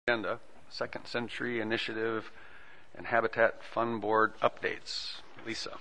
Agenda, Second Century Initiative and Habitat Fund Board updates. Lisa.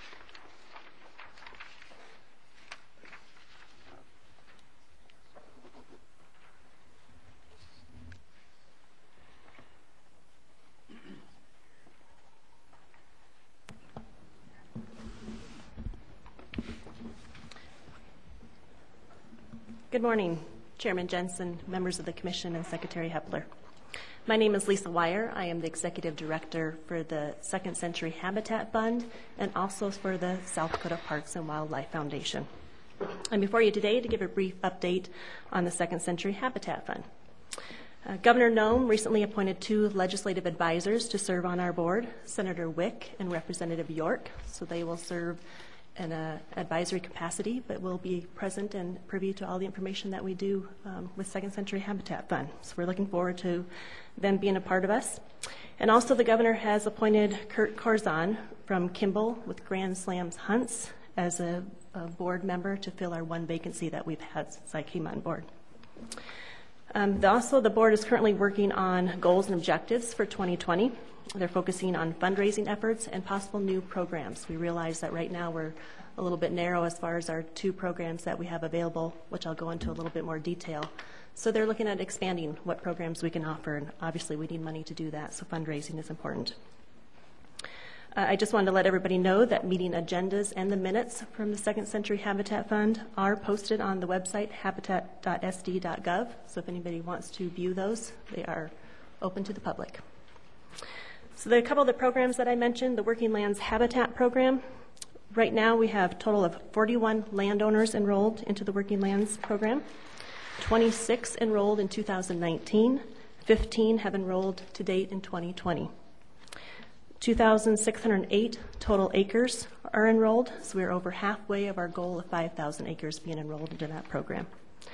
Good morning, Chairman Jensen, members of the Commission, and Secretary Hepler. My name is Lisa Wire. I am the Executive Director for the Second Century Habitat Fund and also for the South Dakota Parks and Wildlife Foundation. I'm before you today to give a brief update on the Second Century Habitat Fund. Governor Noem recently appointed 2 legislative advisors to serve on our board, Senator Wick and Representative York, so they will serve in an advisory capacity, but will be present and privy to all the information that we do with Second Century Habitat Fund. So we're looking forward to them being a part of us. And also the governor has appointed Kurt Corzon from Kimball with Grand Slams Hunts as a board member to fill our 1 vacancy that we've had since I came on board. Also, the board is currently working on goals and objectives for 2020. They're focusing on fundraising efforts and possible new programs. We realize that right now we're a little bit narrow as far as our 2 programs that we have available, which I'll go into a little bit more detail. So they're looking at expanding what programs we can offer, and obviously we need money to do that, so fundraising is important. I just wanted to let everybody know that meeting agendas and the minutes from the Second Century Habitat Fund are posted on the website habitat.sd.gov, so if anybody wants to view those, they are open to the public. So a couple of the programs that I mentioned, the Working Lands Habitat Program. Right now we have a total of 41 landowners enrolled into the Working Lands Program. 26 enrolled in 2019. 15 have enrolled to date in 2020. 2,608 total acres are enrolled, so we're over halfway of our goal of 5,000 acres being enrolled into that program.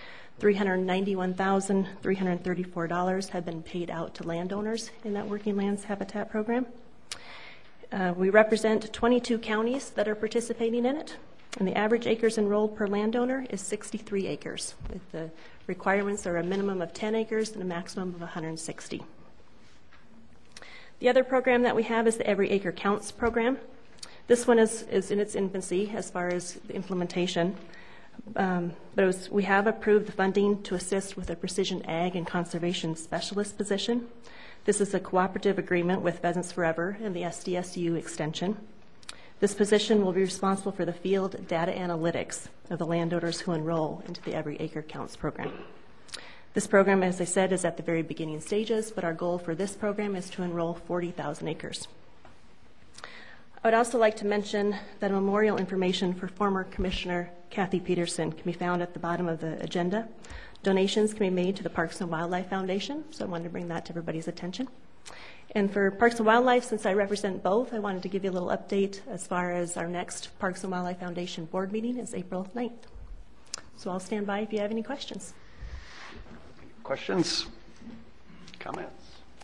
$391,334 have been paid out to landowners in that Working Lands Habitat Program. We represent 22 counties that are participating in it, and the average acres enrolled per landowner is 63 acres. The requirements are a minimum of 10 acres and a maximum of 160. The other program that we have is the Every Acre Counts program. This one is in its infancy as far as the implementation. We have approved the funding to assist with a precision ag and conservation specialist position. This is a cooperative agreement with Pheasants Forever and the SDSU extension. This position will be responsible for the field data analytics of the landowners who enroll into the Every Acre Counts program. This program, as I said, is at the very beginning stages, but our goal for this program is to enroll 40,000 acres. I would also like to mention that memorial information for former Commissioner Kathy Peterson can be found at the bottom of the agenda. Donations can be made to the Parks and Wildlife Foundation, so I wanted to bring that to everybody's attention. And for Parks and Wildlife, since I represent both, I wanted to give you a little update as far as our next Parks and Wildlife Foundation board meeting is April 9th. So I'll stand by if you have any questions. Questions? Comments?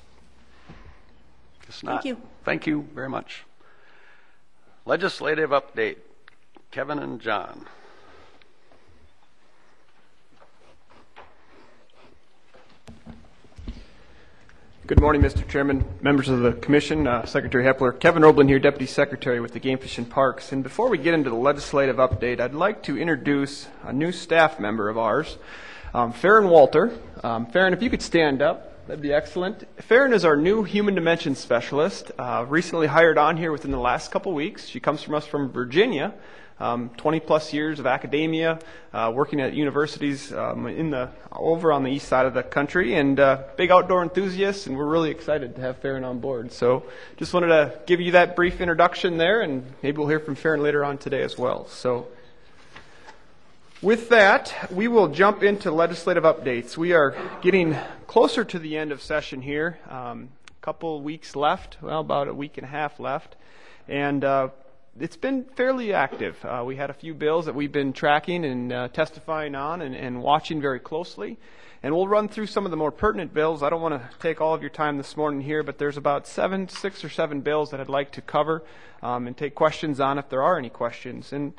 If not, Thank you. Thank you very much. Legislative update. Kevin and John. Good morning, Mr. Chairman, members of the Commission, Secretary Hepler. Kevin Oblin here, Deputy Secretary with the Game Fish and Parks. And before we get into the legislative update, I'd like to introduce a new staff member of ours, Farron Walter. Farron, if you could stand up, that'd be excellent. Farron is our new Human Dimensions Specialist, recently hired on here within the last couple weeks. She comes from us from Virginia, 20 plus years of academia, working at universities over on the east side of the country, and big outdoor enthusiast, and we're really excited to have Farron on board. So just wanted to give you that brief introduction there, and maybe we'll hear from Farron later on today as well. So with that, we will jump into legislative updates. We are getting closer to the end of session here. A couple weeks left, well, about a week and a half left. And it's been fairly active. We had a few bills that we've been tracking and testifying on and watching very closely. And we'll run through some of the more pertinent bills. I don't want to take all of your time this morning here, but there's about 6 or 7 bills that I'd like to cover and take questions on if there are any questions. And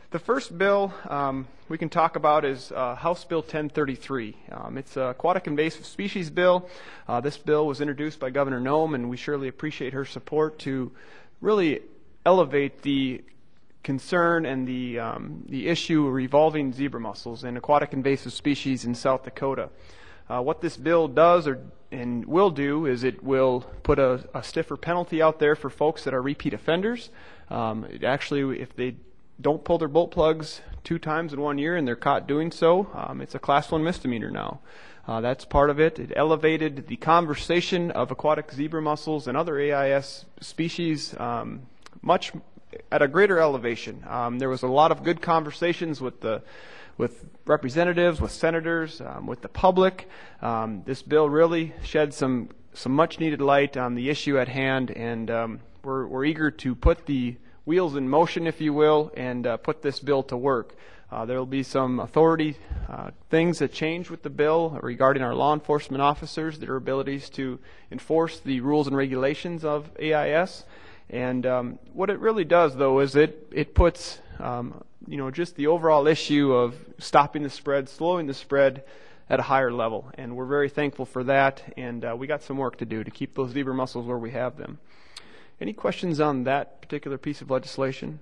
The first bill we can talk about is House Bill 1033. It's a aquatic invasive species bill. This bill was introduced by Governor Noem, and we surely appreciate her support to really elevate the concern and the issue revolving zebra mussels and aquatic invasive species in South Dakota. What this bill does and will do is it will put a stiffer penalty out there for folks that are repeat offenders. Actually, if they don't pull their bolt plugs 2 times in 1 year and they're caught doing so, it's a Class 1 misdemeanor now. That's part of it. It elevated the conversation of aquatic zebra mussels and other AIS species much at a greater elevation. There was a lot of good conversations with representatives, with senators, with the public. This bill really shed some much needed light on the issue at hand, and we're eager to put the wheels in motion, if you will, and put this bill to work. There will be some authority things that change with the bill regarding our law enforcement officers, their abilities to enforce the rules and regulations of AIS. And what it really does, though, is it puts just the overall issue of stopping the spread, slowing the spread at a higher level. And we're very thankful for that, and we got some work to do to keep those zebra mussels where we have them. Any questions on that particular piece of legislation?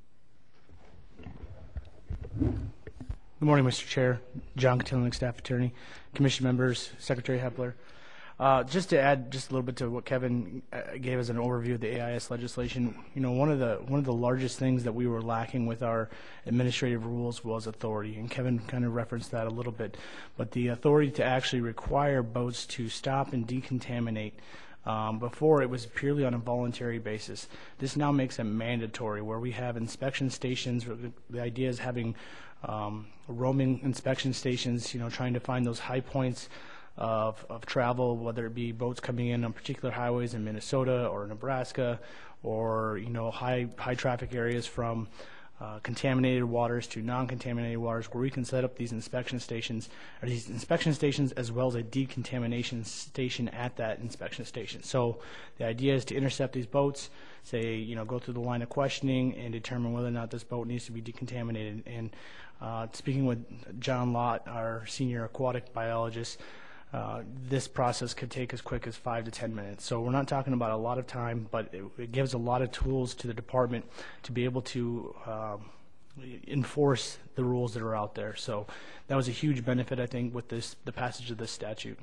Good morning, Mr. Chair. John Cotillion, Staff Attorney, Commission members, Secretary Hepler. Just to add just a little bit to what Kevin gave as an overview of the AIS legislation, one of the largest things that we were lacking with our administrative rules was authority, and Kevin kind of referenced that a little bit. But the authority to actually require boats to stop and decontaminate. Before, it was purely on a voluntary basis. This now makes it mandatory, where we have inspection stations. The idea is having roaming inspection stations, trying to find those high points of travel, whether it be boats coming in on particular highways in Minnesota or Nebraska, or high traffic areas from contaminated waters to non-contaminated waters, where we can set up these inspection stations as well as a decontamination station at that inspection station. So the idea is to intercept these boats, go through the line of questioning and determine whether or not this boat needs to be decontaminated. And speaking with John Lott, our senior aquatic biologist, this process could take as quick as 5 to 10 minutes. So we're not talking about a lot of time, but it gives a lot of tools to the department to be able to enforce the rules that are out there. So that was a huge benefit, I think, with the passage of this statute.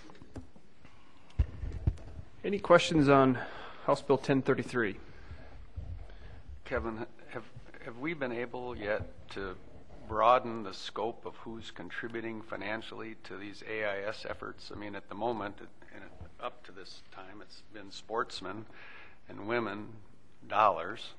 Any questions on House Bill 1033? Kevin, have we been able yet to broaden the scope of who's contributing financially to these AIS efforts? I mean, at the moment, up to this time, it's been sportsmen and women, dollars,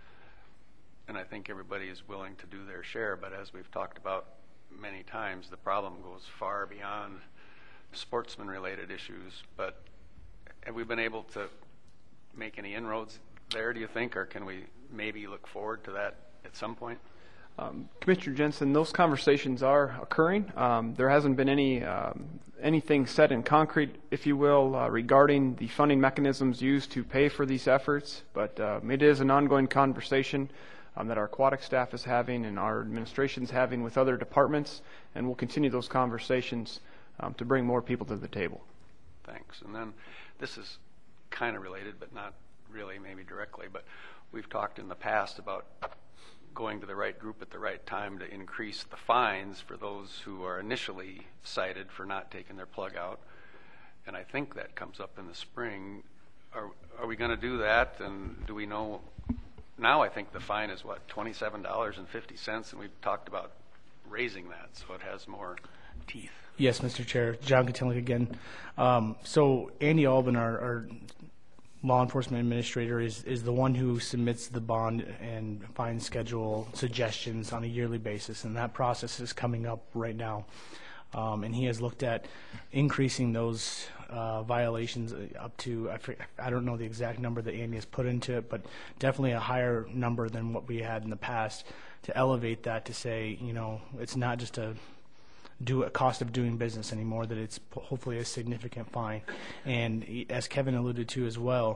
and I think everybody is willing to do their share, but as we've talked about many times, the problem goes far beyond sportsman-related issues. But have we been able to make any inroads there, do you think, or can we maybe look forward to that at some point? Commissioner Jensen, those conversations are occurring. There hasn't been anything set in concrete, if you will, regarding the funding mechanisms used to pay for these efforts, but it is an ongoing conversation that our aquatic staff is having and our administration is having with other departments, and we'll continue those conversations to bring more people to the table. Thanks. And then this is kind of related, but not really maybe directly, but we've talked in the past about going to the right group at the right time to increase the fines for those who are initially cited for not taking their plug out. And I think that comes up in the spring. Are we going to do that? And do we know? Now I think the fine is, $27.50, and we've talked about raising that so it has more teeth. Yes, Mr. Chair. John Cotillion again. So Andy Albin, our law enforcement administrator, is the one who submits the bond and fine schedule suggestions on a yearly basis, and that process is coming up right now. And he has looked at increasing those violations up to, I don't know the exact number that Andy has put into it, but definitely a higher number than what we had in the past, to elevate that to say, it's not just a cost of doing business anymore, that it's hopefully a significant fine. And as Kevin alluded to as well,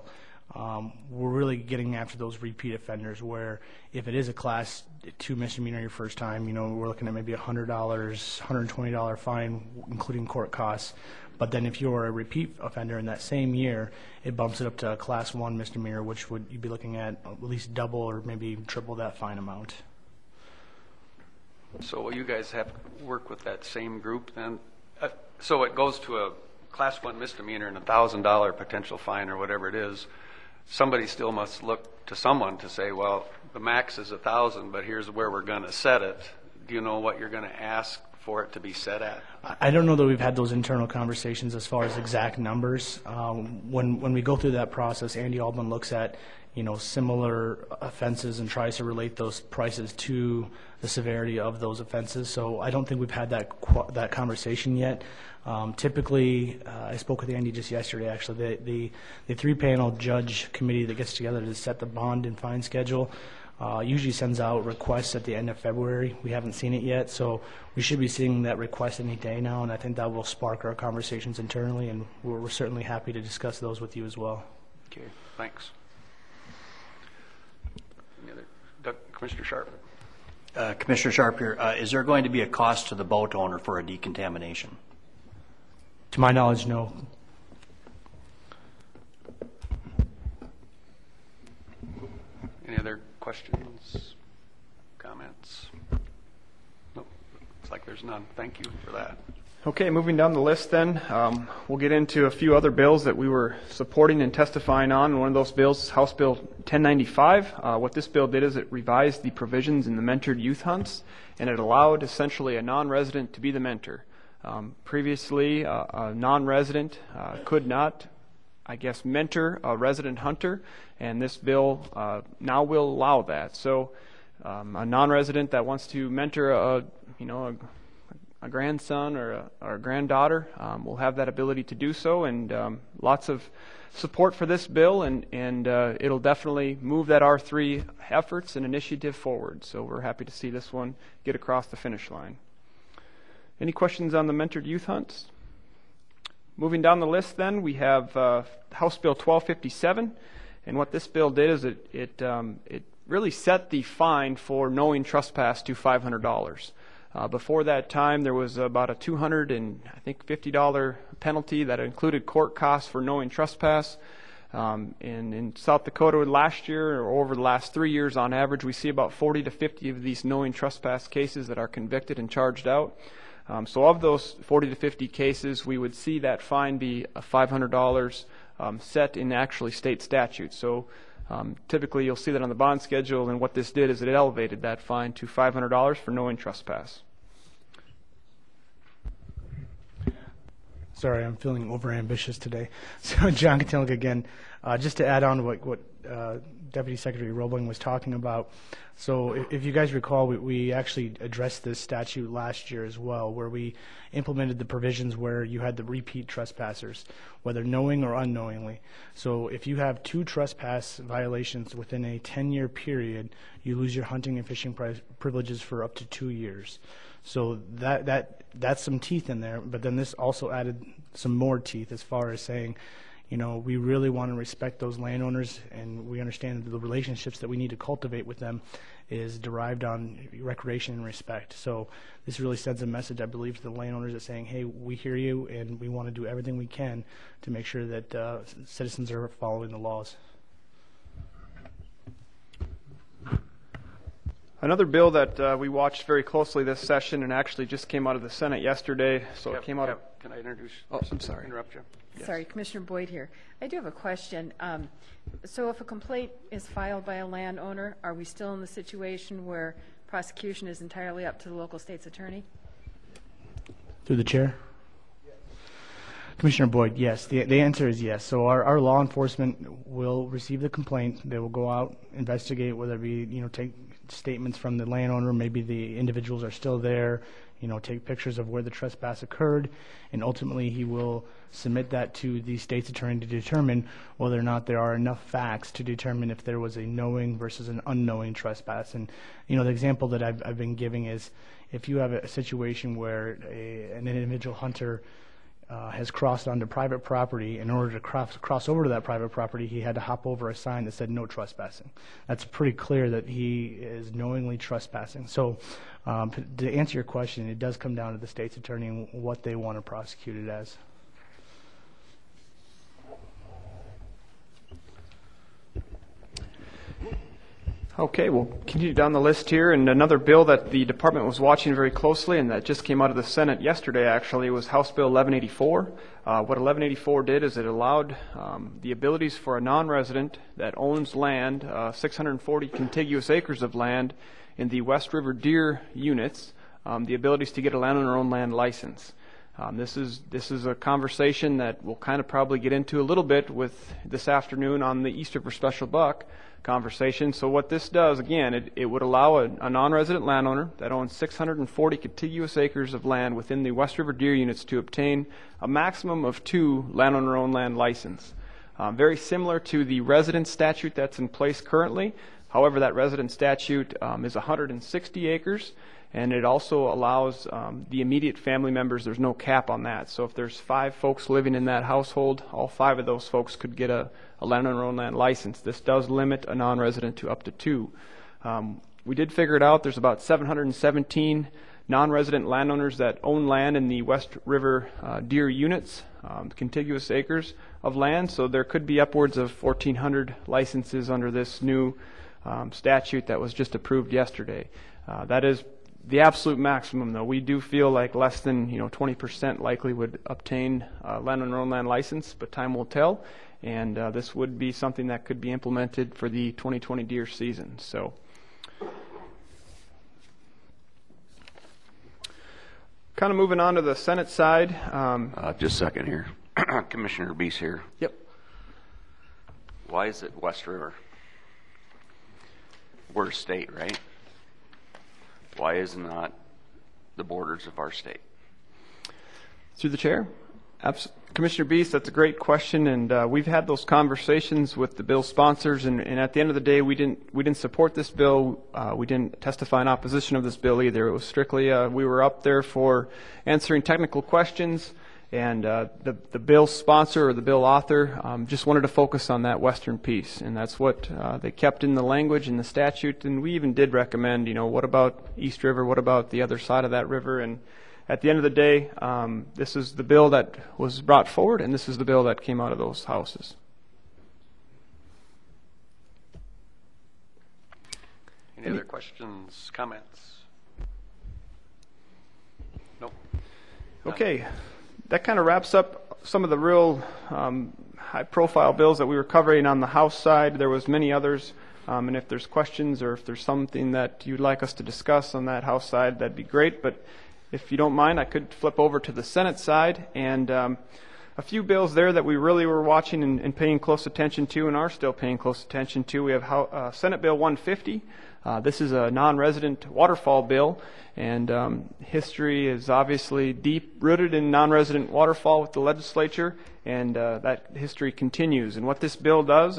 we're really getting after those repeat offenders where if it is a Class 2 misdemeanor your first time, we're looking at maybe $100, $120 fine, including court costs. But then if you're a repeat offender in that same year, it bumps it up to a Class 1 misdemeanor, which would you'd be looking at least double or maybe triple that fine amount. So will you guys have to work with that same group then? So it goes to a Class 1 misdemeanor and $1,000 potential fine or whatever it is. Somebody still must look to someone to say, well, the max is 1,000, but here's where we're going to set it. Do you know what you're going to ask for it to be set at? I don't know that we've had those internal conversations as far as exact numbers. When we go through that process, Andy Altman looks at similar offenses and tries to relate those prices to the severity of those offenses. So I don't think we've had that conversation yet. Typically, I spoke with Andy just yesterday. Actually, the three-panel judge committee that gets together to set the bond and fine schedule usually sends out requests at the end of February. We haven't seen it yet, so we should be seeing that request any day now, and I think that will spark our conversations internally, and we're certainly happy to discuss those with you as well. Okay, thanks. Any other? Commissioner Sharp. Commissioner Sharp here. Is there going to be a cost to the boat owner for a decontamination? To my knowledge, no. Any other questions, comments? Nope, looks like there's none. Thank you for that. Okay, moving down the list then, we'll get into a few other bills that we were supporting and testifying on. One of those bills is House Bill 1095. What this bill did is it revised the provisions in the mentored youth hunts, and it allowed essentially a non-resident to be the mentor. Previously, a non-resident could not, mentor a resident hunter, and this bill now will allow that. So a non-resident that wants to mentor a grandson or a granddaughter will have that ability to do so, and lots of support for this bill, and it'll definitely move that R3 efforts and initiative forward. So we're happy to see this one get across the finish line. Any questions on the mentored youth hunts? Moving down the list then, we have House Bill 1257, and what this bill did is it really set the fine for knowing trespass to $500. Before that time, there was about a $250 penalty that included court costs for knowing trespass. In South Dakota last year, or over the last 3 years on average, we see about 40 to 50 of these knowing trespass cases that are convicted and charged out. So of those 40 to 50 cases, we would see that fine be $500 set in actually state statute. So typically you'll see that on the bond schedule, and what this did is it elevated that fine to $500 for knowing trespass. Sorry, I'm feeling overambitious today. So John Katilnik again. Just to add on to what Deputy Secretary Roebling was talking about. So if you guys recall, we actually addressed this statute last year as well, where we implemented the provisions where you had the repeat trespassers, whether knowing or unknowingly. So if you have 2 trespass violations within a 10-year period, you lose your hunting and fishing privileges for up to 2 years. So that's some teeth in there, but then this also added some more teeth as far as saying, we really want to respect those landowners, and we understand that the relationships that we need to cultivate with them is derived on recreation and respect. So this really sends a message, I believe, to the landowners that's saying, hey, we hear you, and we want to do everything we can to make sure that citizens are following the laws. Another bill that we watched very closely this session, and actually just came out of the Senate yesterday, so it came out of... Can I introduce? Oh, I'm sorry. Interrupt you? Yes. Sorry, Commissioner Boyd here. I do have a question. So if a complaint is filed by a landowner, are we still in the situation where prosecution is entirely up to the local state's attorney? Through the chair? Yes. Commissioner Boyd, yes. The answer is yes. So our law enforcement will receive the complaint. They will go out, investigate, whether it be, take statements from the landowner, maybe the individuals are still there, take pictures of where the trespass occurred, and ultimately he will submit that to the state's attorney to determine whether or not there are enough facts to determine if there was a knowing versus an unknowing trespass. And the example that I've been giving is if you have a situation where an individual hunter has crossed onto private property. In order to cross over to that private property, he had to hop over a sign that said no trespassing. That's pretty clear that he is knowingly trespassing. So to answer your question, it does come down to the state's attorney and what they want to prosecute it as. Okay, we'll continue down the list here. And another bill that the department was watching very closely and that just came out of the Senate yesterday, actually, was House Bill 1184. What 1184 did is it allowed the abilities for a non-resident that owns land, 640 contiguous acres of land in the West River Deer units, the abilities to get a landowner-owned land license. This is a conversation that we'll kind of probably get into a little bit with this afternoon on the East River Special Buck conversation. So what this does, again, it would allow a non-resident landowner that owns 640 contiguous acres of land within the West River Deer units to obtain a maximum of 2 landowner-owned land license. Very similar to the resident statute that's in place currently. However, that resident statute is 160 acres. And it also allows the immediate family members, there's no cap on that. So if there's 5 folks living in that household, all 5 of those folks could get a landowner-owned land license. This does limit a non-resident to up to 2. We did figure it out. There's about 717 non-resident landowners that own land in the West River Deer units, contiguous acres of land. So there could be upwards of 1,400 licenses under this new statute that was just approved yesterday. That is the absolute maximum, though. We do feel like less than 20% likely would obtain a landowner-owned land license, but time will tell. And this would be something that could be implemented for the 2020 deer season. So, kind of moving on to the Senate side. Just a second here. Commissioner Beese here. Yep. Why is it West River? We're a state, right? Why is it not the borders of our state? Through the chair. Commissioner Beese, that's a great question, and we've had those conversations with the bill sponsors, and at the end of the day, we didn't support this bill. We didn't testify in opposition of this bill either. It was strictly we were up there for answering technical questions, and the bill sponsor or the bill author just wanted to focus on that western piece, and that's what they kept in the language in the statute. And we even did recommend, what about East River? What about the other side of that river? And at the end of the day, this is the bill that was brought forward, and this is the bill that came out of those houses. Any other questions, comments? Nope. Okay. That kind of wraps up some of the real high-profile bills that we were covering on the House side. There was many others, and if there's questions or if there's something that you'd like us to discuss on that House side, that'd be great. But if you don't mind, I could flip over to the Senate side, and a few bills there that we really were watching and paying close attention to and are still paying close attention to. We have Senate Bill 150. This is a non-resident waterfall bill, and history is obviously deep-rooted in non-resident waterfall with the legislature, and that history continues. And what this bill does,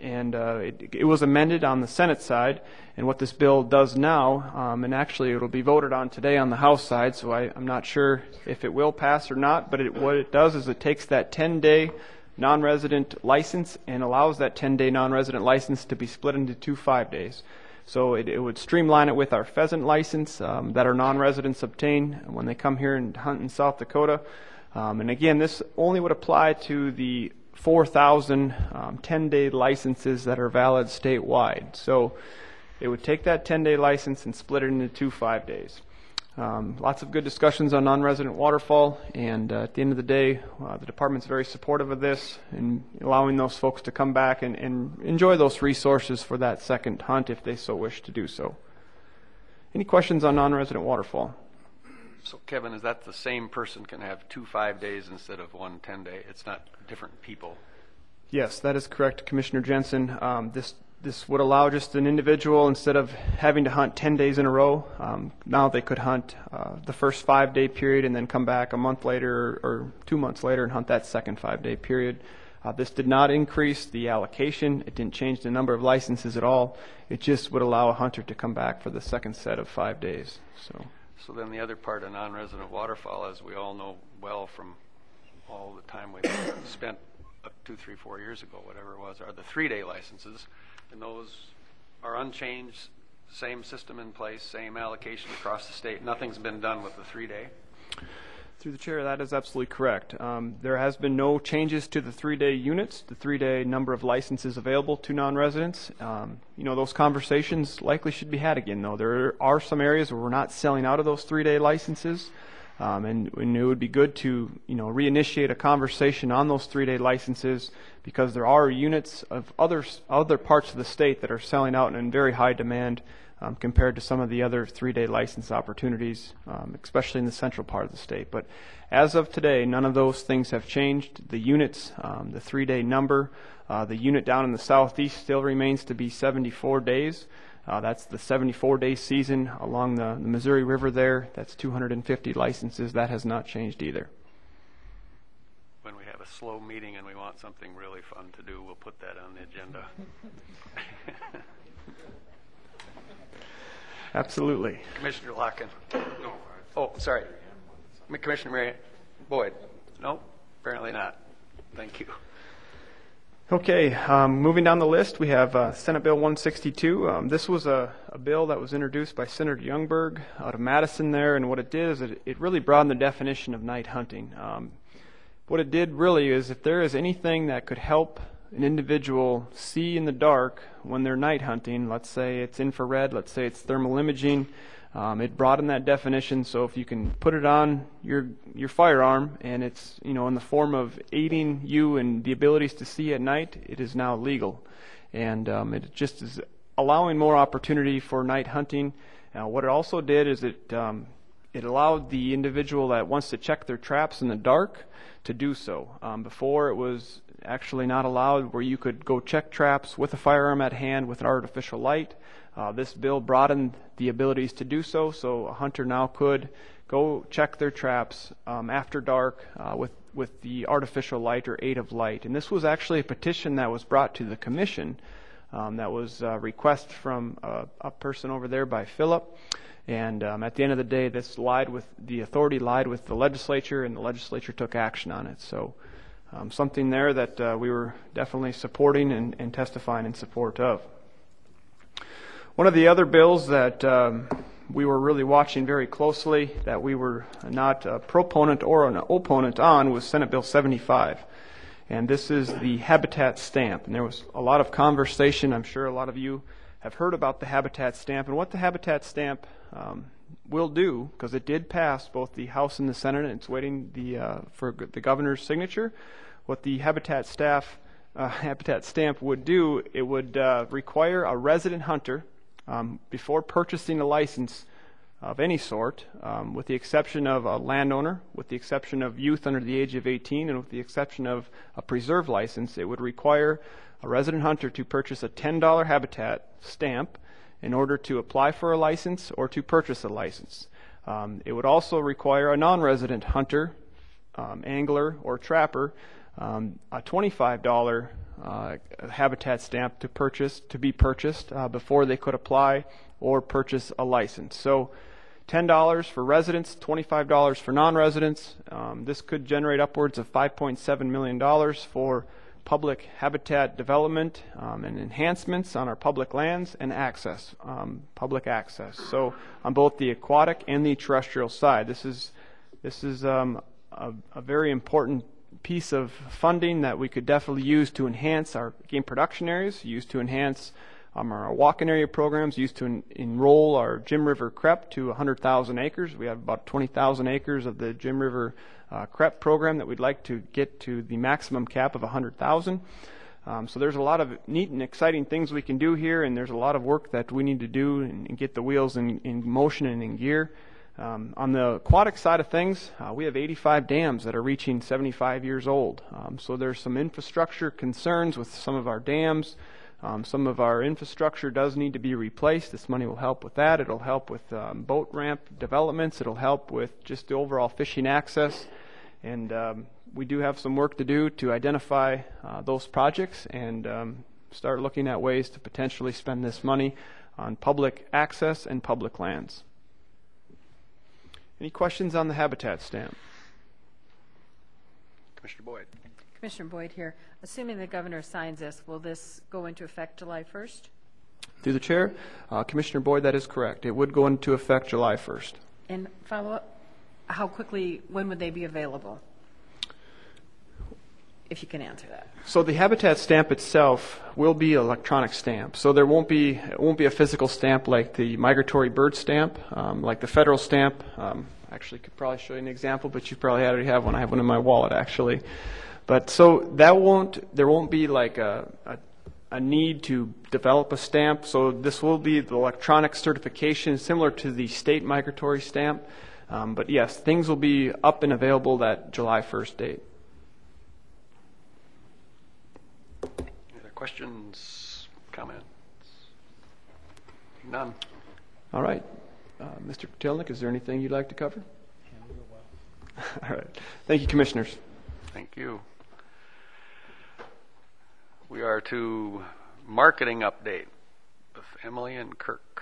it was amended on the Senate side, and what this bill does now, and actually it will be voted on today on the House side, so I'm not sure if it will pass or not, but what it does is it takes that 10-day non-resident license and allows that 10-day non-resident license to be split into 2 5-days. So it would streamline it with our pheasant license that our non-residents obtain when they come here and hunt in South Dakota. And again, this only would apply to the 4,000 10-day licenses that are valid statewide. So it would take that 10-day license and split it into 2 5-days. Lots of good discussions on non-resident waterfall, and at the end of the day, the department's very supportive of this and allowing those folks to come back and enjoy those resources for that second hunt if they so wish to do so. Any questions on non-resident waterfall? So Kevin, is that the same person can have 2 5-days instead of 1 10-day? It's not different people? Yes, that is correct, Commissioner Jensen. This would allow just an individual, instead of having to hunt 10 days in a row, now they could hunt the first 5-day period and then come back a month later or 2 months later and hunt that second 5-day period. This did not increase the allocation. It didn't change the number of licenses at all. It just would allow a hunter to come back for the second set of 5 days. So then the other part of non-resident waterfowl, as we all know well from all the time we spent 2, 3, 4 years ago, whatever it was, are the 3-day licenses, and those are unchanged, same system in place, same allocation across the state. Nothing's been done with the 3-day. Through the chair, that is absolutely correct. There has been no changes to the 3-day units, the 3-day number of licenses available to non-residents. Those conversations likely should be had again, though. There are some areas where we're not selling out of those 3-day licenses, and it would be good to, reinitiate a conversation on those 3-day licenses, because there are units of other parts of the state that are selling out and in very high demand compared to some of the other 3-day license opportunities, especially in the central part of the state. But as of today, none of those things have changed. The units, the 3-day number, the unit down in the southeast still remains to be 74 days. That's the 74-day season along the Missouri River there. That's 250 licenses. That has not changed either. When we have a slow meeting and we want something really fun to do, we'll put that on the agenda. Absolutely. Commissioner Locken. Oh, sorry. Commissioner Mary Boyd. No, apparently not. Thank you. Okay, moving down the list, we have Senate Bill 162. This was a bill that was introduced by Senator Youngberg out of Madison there, and what it did is it really broadened the definition of night hunting. What it did really is, if there is anything that could help an individual see in the dark when they're night hunting, let's say it's infrared, let's say it's thermal imaging, it broadened that definition. So if you can put it on your firearm and it's in the form of aiding you in the abilities to see at night, it is now legal, and it just is allowing more opportunity for night hunting. What it also did is it allowed the individual that wants to check their traps in the dark to do so. Before, it was actually not allowed, where you could go check traps with a firearm at hand with an artificial light. This bill broadened the abilities to do so, so a hunter now could go check their traps after dark with the artificial light or aid of light. And this was actually a petition that was brought to the commission. That was a request from a person over there by Philip. And at the end of the day, the authority lied with the legislature, and the legislature took action on it. So something there that we were definitely supporting and testifying in support of. One of the other bills that we were really watching very closely, that we were not a proponent or an opponent on, was Senate Bill 75. And this is the habitat stamp. And there was a lot of conversation. I'm sure a lot of you have heard about the habitat stamp and what the habitat stamp will do, because it did pass both the House and the Senate, and it's waiting for the governor's signature. What the habitat stamp would do, it would require a resident hunter, before purchasing a license of any sort, with the exception of a landowner, with the exception of youth under the age of 18, and with the exception of a preserve license, it would require a resident hunter to purchase a $10 habitat stamp in order to apply for a license or to purchase a license. It would also require a non-resident hunter, angler, or trapper, a $25 habitat stamp to be purchased before they could apply or purchase a license. So $10 for residents, $25 for non-residents. This could generate upwards of $5.7 million for public habitat development and enhancements on our public lands and access, public access. So on both the aquatic and the terrestrial side, this is a very important piece of funding that we could definitely use to enhance our game production areas, use to enhance our walking area programs, used to enroll our Jim River CREP to 100,000 acres. We have about 20,000 acres of the Jim River CREP program that we'd like to get to the maximum cap of 100,000. So there's a lot of neat and exciting things we can do here, and there's a lot of work that we need to do and get the wheels in motion and in gear. On the aquatic side of things, we have 85 dams that are reaching 75 years old. So there's some infrastructure concerns with some of our dams. Some of our infrastructure does need to be replaced. This money will help with that. It'll help with boat ramp developments. It'll help with just the overall fishing access. And we do have some work to do to identify those projects and start looking at ways to potentially spend this money on public access and public lands. Any questions on the habitat stamp? Commissioner Boyd. Commissioner Boyd here. Assuming the governor signs this, will this go into effect July 1st? Through the chair, Commissioner Boyd, that is correct. It would go into effect July 1st. And follow up, how quickly, when would they be available? If you can answer that. So the habitat stamp itself will be an electronic stamp. So it won't be a physical stamp like the migratory bird stamp, like the federal stamp. Actually, could probably show you an example, but you probably already have one. I have one in my wallet actually. But so there won't be like a need to develop a stamp. So this will be the electronic certification similar to the state migratory stamp. But yes, things will be up and available that July 1st date. Any other questions, comments? None. All right. Mr. Kotelnik, is there anything you'd like to cover? All right. Thank you, Commissioners. Thank you. We are to marketing update with Emily and Kirk.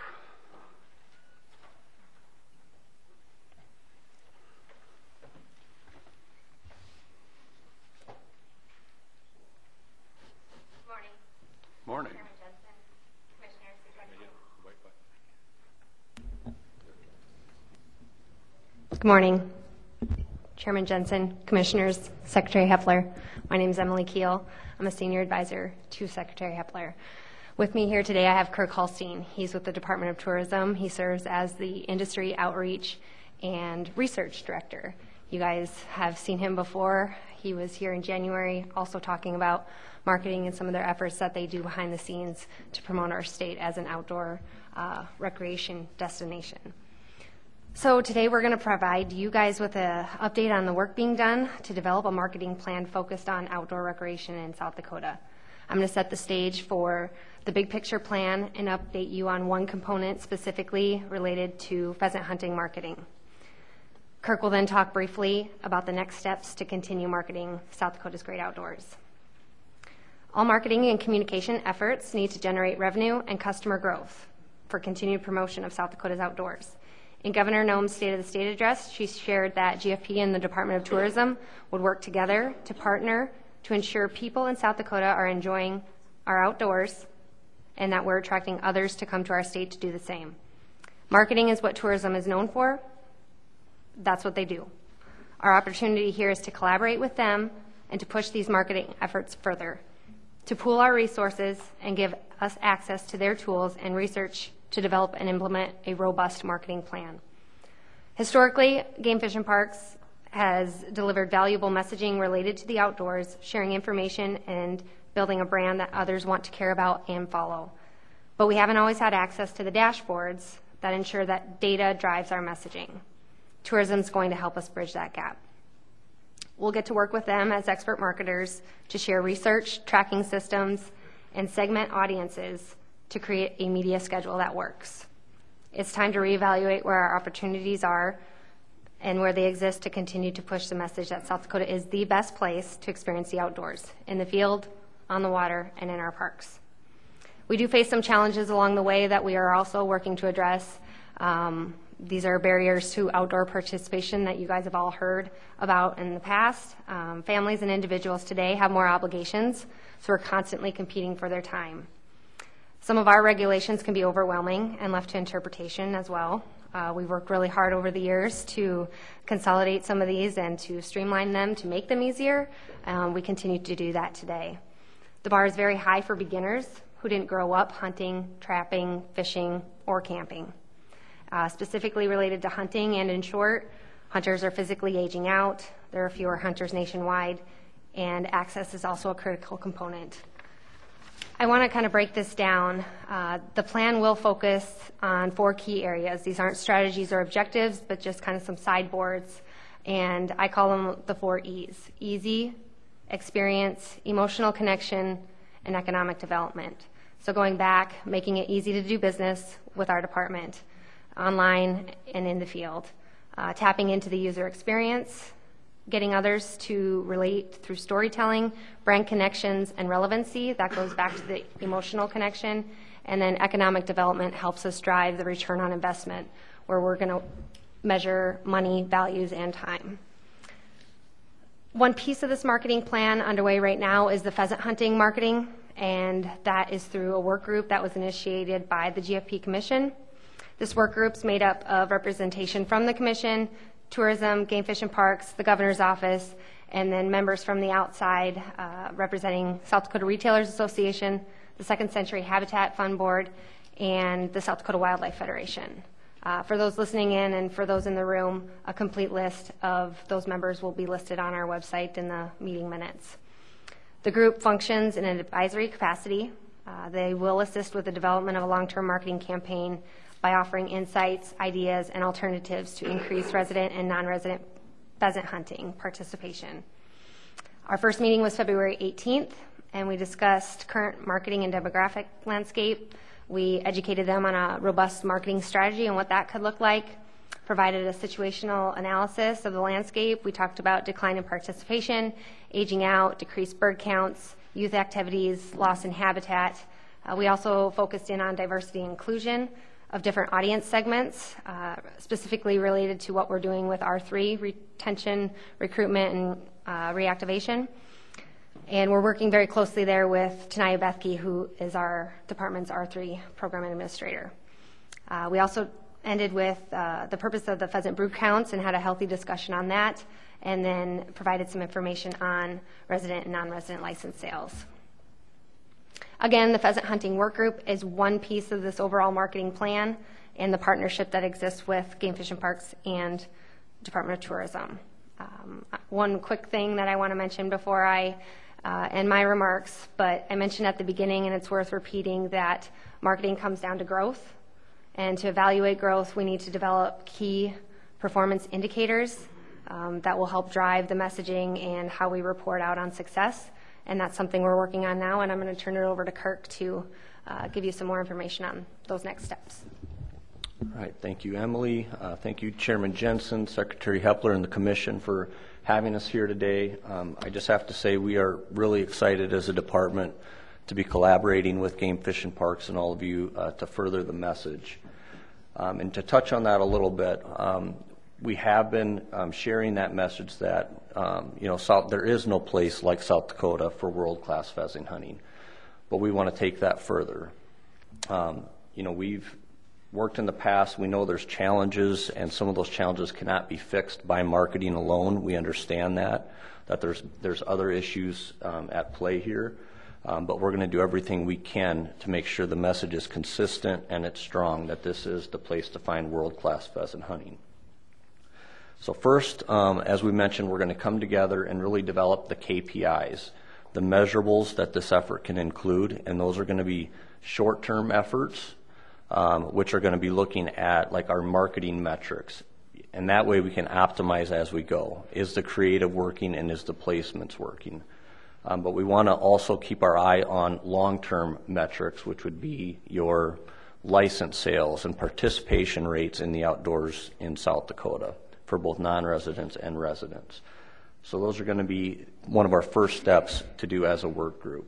Morning. Chairman Jensen, Commissioners, Good morning. Chairman Jensen, Commissioners, Secretary Hepler. My name is Emily Keel. I'm a Senior Advisor to Secretary Hepler. With me here today, I have Kirk Holstein. He's with the Department of Tourism. He serves as the Industry Outreach and Research Director. You guys have seen him before. He was here in January also talking about marketing and some of their efforts that they do behind the scenes to promote our state as an outdoor recreation destination. So today we're going to provide you guys with an update on the work being done to develop a marketing plan focused on outdoor recreation in South Dakota. I'm going to set the stage for the big picture plan and update you on one component specifically related to pheasant hunting marketing. Kirk will then talk briefly about the next steps to continue marketing South Dakota's great outdoors. All marketing and communication efforts need to generate revenue and customer growth for continued promotion of South Dakota's outdoors. In Governor Noem's State of the State address, she shared that GFP and the Department of Tourism would work together to partner to ensure people in South Dakota are enjoying our outdoors and that we're attracting others to come to our state to do the same. Marketing is what tourism is known for. That's what they do. Our opportunity here is to collaborate with them and to push these marketing efforts further, to pool our resources and give us access to their tools and research to develop and implement a robust marketing plan. Historically, Game Fish and Parks has delivered valuable messaging related to the outdoors, sharing information and building a brand that others want to care about and follow. But we haven't always had access to the dashboards that ensure that data drives our messaging. Tourism is going to help us bridge that gap. We'll get to work with them as expert marketers to share research, tracking systems, and segment audiences to create a media schedule that works. It's time to reevaluate where our opportunities are and where they exist to continue to push the message that South Dakota is the best place to experience the outdoors, in the field, on the water, and in our parks. We do face some challenges along the way that we are also working to address. These are barriers to outdoor participation that you guys have all heard about in the past. Families and individuals today have more obligations, so we're constantly competing for their time. Some of our regulations can be overwhelming and left to interpretation as well. We've worked really hard over the years to consolidate some of these and to streamline them to make them easier. We continue to do that today. The bar is very high for beginners who didn't grow up hunting, trapping, fishing, or camping. Specifically related to hunting and in short, hunters are physically aging out, there are fewer hunters nationwide, and access is also a critical component. I want to kind of break this down. The plan will focus on 4 key areas. These aren't strategies or objectives, but just kind of some sideboards, and I call them the 4 E's: easy, experience, emotional connection, and economic development. So going back, making it easy to do business with our department, online and in the field, tapping into the user experience, getting others to relate through storytelling, brand connections, and relevancy. That goes back to the emotional connection. And then economic development helps us drive the return on investment, where we're going to measure money, values, and time. One piece of this marketing plan underway right now is the pheasant hunting marketing, and that is through a work group that was initiated by the GFP Commission. This work group's made up of representation from the Commission, Tourism, Game Fish and Parks, the Governor's Office, and then members from the outside representing South Dakota Retailers Association, the Second Century Habitat Fund Board, and the South Dakota Wildlife Federation. For those listening in and for those in the room, a complete list of those members will be listed on our website in the meeting minutes. The group functions in an advisory capacity. They will assist with the development of a long-term marketing campaign by offering insights, ideas, and alternatives to increase resident and non-resident pheasant hunting participation. Our first meeting was February 18th, and we discussed current marketing and demographic landscape. We educated them on a robust marketing strategy and what that could look like, provided a situational analysis of the landscape. We talked about decline in participation, aging out, decreased bird counts, youth activities, loss in habitat. We also focused in on diversity and inclusion of different audience segments, specifically related to what we're doing with R3, retention, recruitment, and reactivation. And we're working very closely there with Tanaya Bethke, who is our department's R3 program administrator. We also ended with the purpose of the pheasant brood counts and had a healthy discussion on that, and then provided some information on resident and non-resident license sales. Again, the pheasant hunting work group is one piece of this overall marketing plan and the partnership that exists with Game Fish and Parks and Department of Tourism. One quick thing that I want to mention before I end my remarks, but I mentioned at the beginning, and it's worth repeating, that marketing comes down to growth. And to evaluate growth, we need to develop key performance indicators that will help drive the messaging and how we report out on success. And that's something we're working on now, and I'm going to turn it over to Kirk to give you some more information on those next steps. All right, thank you, Emily. Thank you, Chairman Jensen, Secretary Hepler, and the Commission for having us here today. I just have to say we are really excited as a department to be collaborating with Game Fish and Parks and all of you to further the message. And to touch on that a little bit, we have been sharing that message that there is no place like South Dakota for world-class pheasant hunting, but we want to take that further. We've worked in the past. We know there's challenges, and some of those challenges cannot be fixed by marketing alone. We understand that there's other issues at play here, but we're going to do everything we can to make sure the message is consistent and it's strong, that this is the place to find world-class pheasant hunting. So first, as we mentioned, we're going to come together and really develop the KPIs, the measurables that this effort can include, and those are going to be short-term efforts, which are going to be looking at like our marketing metrics. And that way we can optimize as we go. Is the creative working and is the placements working? But we want to also keep our eye on long-term metrics, which would be your license sales and participation rates in the outdoors in South Dakota for both non-residents and residents. So those are going to be one of our first steps to do as a work group.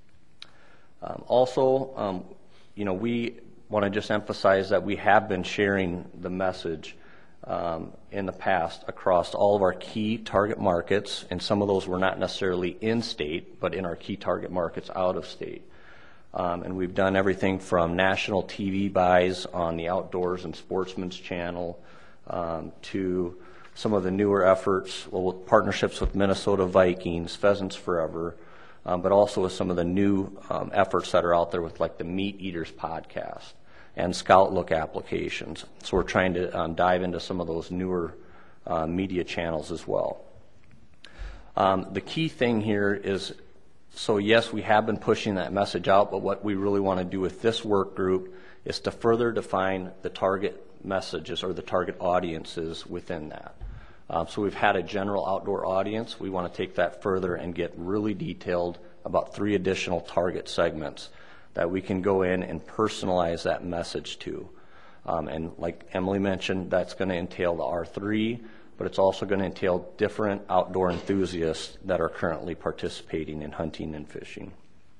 We want to just emphasize that we have been sharing the message in the past across all of our key target markets, and some of those were not necessarily in state, but in our key target markets out of state. And we've done everything from national TV buys on the Outdoors and Sportsman's Channel to some of the newer efforts, with partnerships with Minnesota Vikings, Pheasants Forever, but also with some of the new efforts that are out there with like the Meat Eaters podcast and Scout Look applications. So we're trying to dive into some of those newer media channels as well. The key thing here is, so yes, we have been pushing that message out, but what we really want to do with this work group is to further define the target messages or the target audiences within that. So we've had a general outdoor audience. We want to take that further and get really detailed about 3 additional target segments that we can go in and personalize that message to. And like Emily mentioned, that's going to entail the R3, but it's also going to entail different outdoor enthusiasts that are currently participating in hunting and fishing.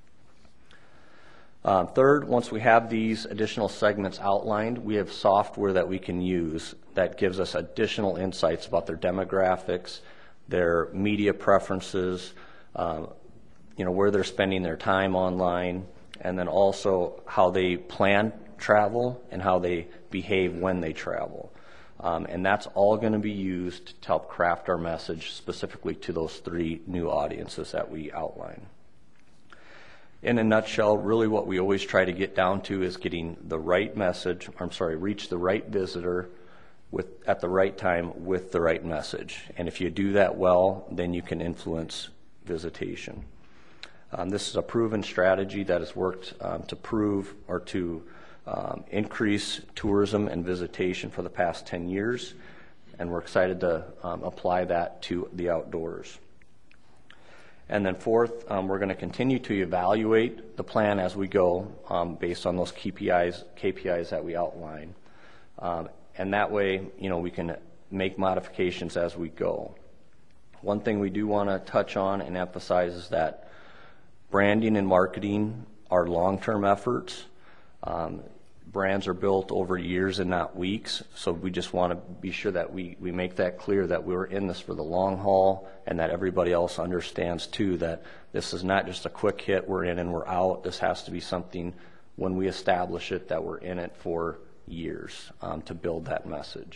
Third, once we have these additional segments outlined, we have software that we can use that gives us additional insights about their demographics, their media preferences, where they're spending their time online, and then also how they plan travel and how they behave when they travel. And that's all going to be used to help craft our message specifically to those 3 new audiences that we outline. In a nutshell, really what we always try to get down to is getting the right message, reach the right visitor at the right time with the right message. And if you do that well, then you can influence visitation. This is a proven strategy that has worked to increase tourism and visitation for the past 10 years, and we're excited to apply that to the outdoors. And then fourth, we're going to continue to evaluate the plan as we go based on those KPIs that we outline. And that way, we can make modifications as we go. One thing we do want to touch on and emphasize is that branding and marketing are long-term efforts. Brands are built over years and not weeks, so we just want to be sure that we make that clear that we're in this for the long haul, and that everybody else understands too that this is not just a quick hit, we're in and we're out. This has to be something, when we establish it, that we're in it for years to build that message.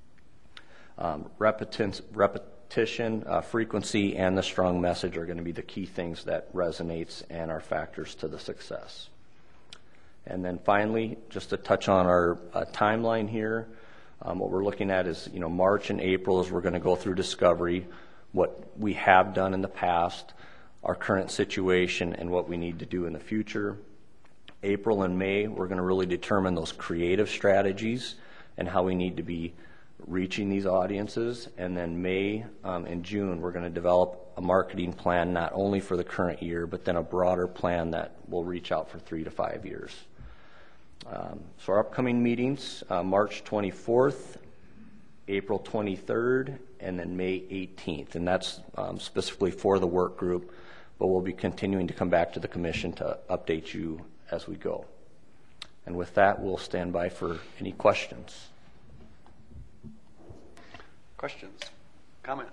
Repetition, frequency, and the strong message are going to be the key things that resonates and are factors to the success. And then finally, just to touch on our timeline here, what we're looking at is, March and April is we're going to go through discovery, what we have done in the past, our current situation, and what we need to do in the future. April and May, we're going to really determine those creative strategies and how we need to be reaching these audiences. And then May and June, we're going to develop a marketing plan not only for the current year, but then a broader plan that will reach out for 3 to 5 years. So our upcoming meetings, March 24th, April 23rd, and then May 18th. And that's specifically for the work group, but we'll be continuing to come back to the commission to update you as we go. And with that, we'll stand by for any questions. Questions? Comments?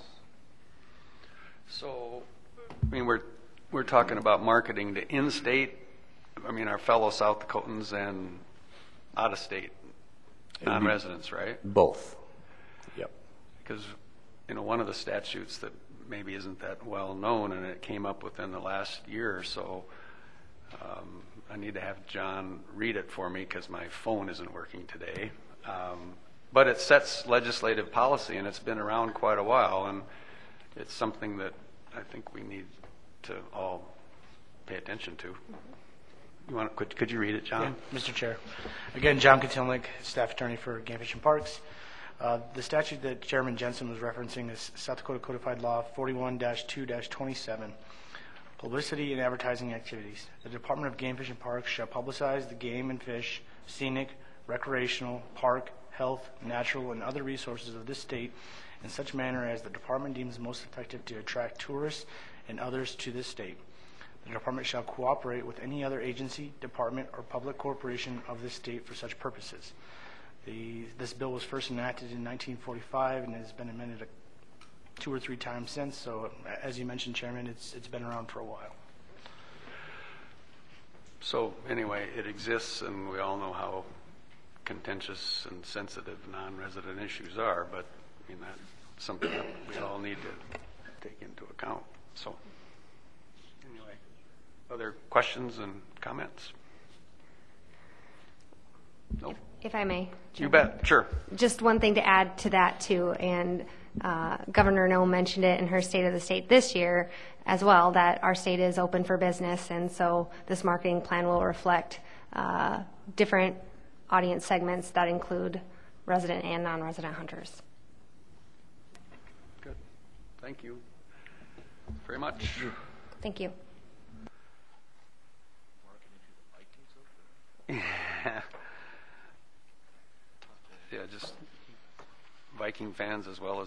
So, we're talking about marketing to in-state, our fellow South Dakotans and out-of-state non-residents, right? Both. Yep. Because, one of the statutes that maybe isn't that well known, and it came up within the last year or so, I need to have John read it for me because my phone isn't working today. But it sets legislative policy, and it's been around quite a while, and it's something that I think we need to all pay attention to. Could you read it, John? Yeah, Mr. Chair. Again, John Katilnik, Staff Attorney for Game Fish and Parks. The statute that Chairman Jensen was referencing is South Dakota Codified Law 41-2-27, Publicity and Advertising Activities. The Department of Game Fish and Parks shall publicize the game and fish, scenic, recreational, park, health, natural, and other resources of this state in such manner as the department deems most effective to attract tourists and others to this state. The department shall cooperate with any other agency, department, or public corporation of this state for such purposes. This bill was first enacted in 1945 and has been amended 2 or 3 times since. So, as you mentioned, Chairman, it's been around for a while. So anyway, it exists, and we all know how contentious and sensitive non-resident issues are, but that's something that we all need to take into account. So anyway, other questions and comments? Nope. If I may. You bet. Sure. Just one thing to add to that, too, and Governor No mentioned it in her State of the State this year as well, that our state is open for business, and so this marketing plan will reflect different audience segments that include resident and non-resident hunters. Good. Thank you very much. Thank you. Yeah, just Viking fans as well as